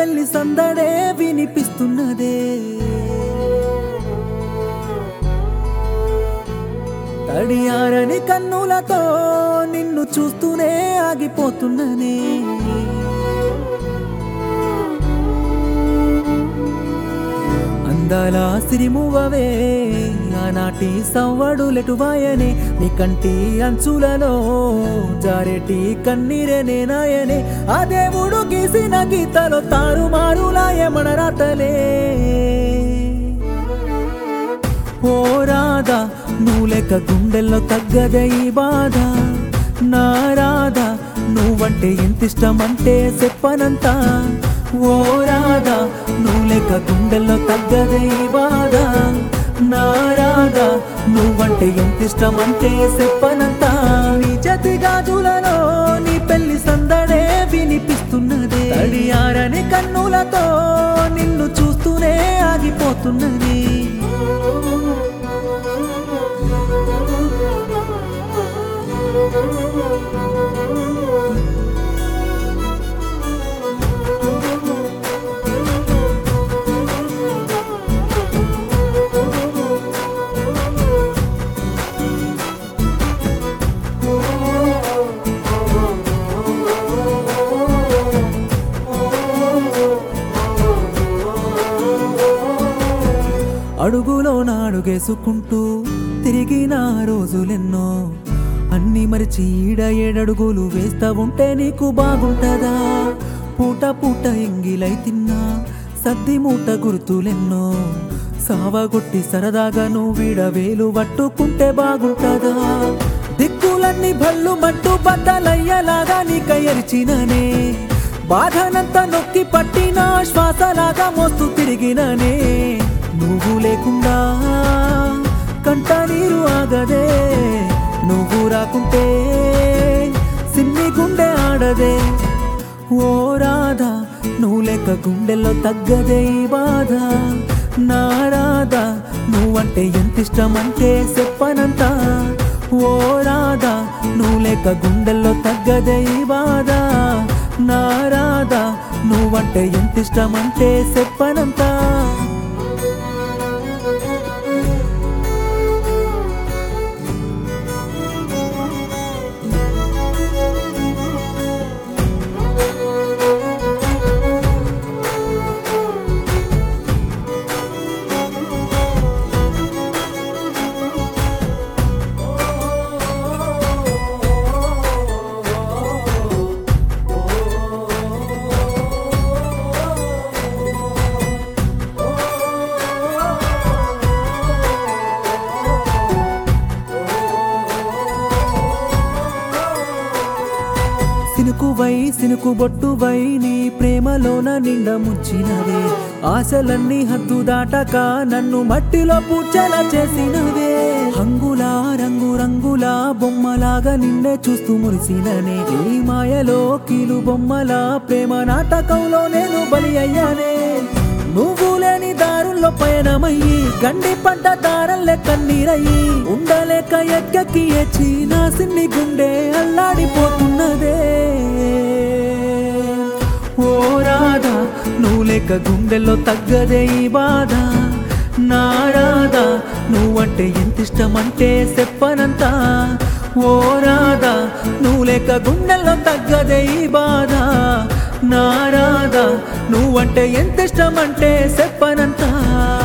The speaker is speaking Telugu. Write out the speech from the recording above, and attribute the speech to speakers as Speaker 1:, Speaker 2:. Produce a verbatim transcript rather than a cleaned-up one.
Speaker 1: పెళ్లి సందడే వినిపిస్తున్నదే తడియారని కన్నులతో నిన్ను చూస్తూనే ఆగిపోతున్ననే అందాల సిరిమువవే ఆనాటి సవ్వడులెటువాయనే నీ కంటి అంచులలో జారేటి కన్నీరేనే నాయనే ఆ దేవుడు గీసిన గీతలో తారుమారులాయ మన రాతలే ఓ రాధా నువ్వు లెక్క గుండెల్లో తగ్గదే ఈ బాధ నా రాధా నువ్వంటే ఎంతిష్టమంటే చెప్పనంత ఓ రాధా నువ్వు లెక్క గుండెల్లో తగ్గదే ఈ బాధ నా రాధా నువ్వంటే ఎంతిష్టమంటే చెప్పనంత నీ జతి గాజులలో నీ పెళ్లి సందడే వినిపిస్తున్నదే తడియారని కన్నులతో నిన్ను చూస్తూనే ఆగిపోతున్నది అడుగులో నాడుగేసుకుంటూ తిరిగిన రోజులెన్నో అన్ని మరిచి ఈడ ఏడడుగులు వేస్తా ఉంటే నీకు బాగుంటదా పూట పూట ఎంగిలై తిన్నా సద్ది మూట గుర్తులెన్నో సావగొట్టి సరదాగా నువ్వు వీడ వేలు పట్టుకుంటే బాగుంటదా దిక్కులన్నీ భల్లు మట్టు బద్దలయ్యలాగా నీక ఎరిచిననే బాధనంతా నొక్కి పట్టిన శ్వాసలాగా మోస్తూ తిరిగిననే నువ్వు లేకుండా కంట నీరు ఆగదే నువ్వు రాకుంటే సిన్ని గుండె ఆడదే ఓ రాధా నువ్వు లేక గుండెల్లో తగ్గదే ఈ బాధ నా రాధా నువ్వంటే ఎంతిష్టమంటే చెప్పనంత ఓ రాధా నువ్వు లేక గుండెల్లో తగ్గదే ఈ బాధ నా రాధా నువ్వంటే ఎంతిష్టమంటే చెప్పనంత సినుకువై సినుకు బొట్టువై నీ ప్రేమలోన నిండ ముంచినవే ఆశలన్నీ హద్దు దాటక నన్ను మట్టిలో పూడ్చేలా చేసినవే హంగులా రంగు రంగులా బొమ్మలాగా నిన్నే చూస్తూ మురిసిననే ఈ మాయలో కీలు బొమ్మల ప్రేమ నాటకంలో నేను బలి అయ్యానే నువ్వు లేని దారుల్లో పయనమయ్యి గండి పడ్డ దారల్లే కన్నీరయ్యి ఉండలేక ఎక్కకి ఎచ్చి నా సిన్ని గుండె అల్లాడిపోతున్నదే ఓ రాధా నువ్వు లేక గుండెల్లో తగ్గదే ఈ బాధ నా రాధా నువ్వంటే ఎంతిష్టమంటే చెప్పనంత ఓ రాధా నువ్వు లేక గుండెల్లో తగ్గదే ఈ బాధ నా రాధా నువ్వంటే ఎంతిష్టమంటే చెప్పనంత